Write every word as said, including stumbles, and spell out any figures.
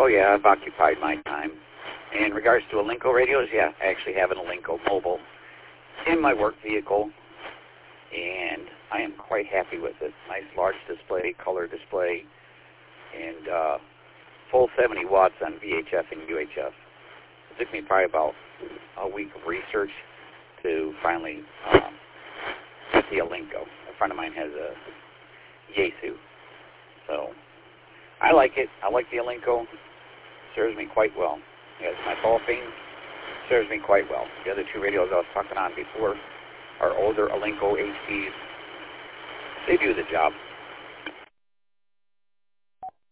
Oh, yeah, I've occupied my time. In regards to Alinco radios, yeah, I actually have an Alinco mobile in my work vehicle, and I am quite happy with it. Nice large display, color display, and uh, full seventy watts on V H F and U H F. It took me probably about a week of research to finally um, get the Alinco. A friend of mine has a Yaesu, so I like it. I like the Alinco. Serves me quite well. Yes, my Dolphin serves me quite well. The other two radios I was talking on before are older Alinco H Ds. They do the job.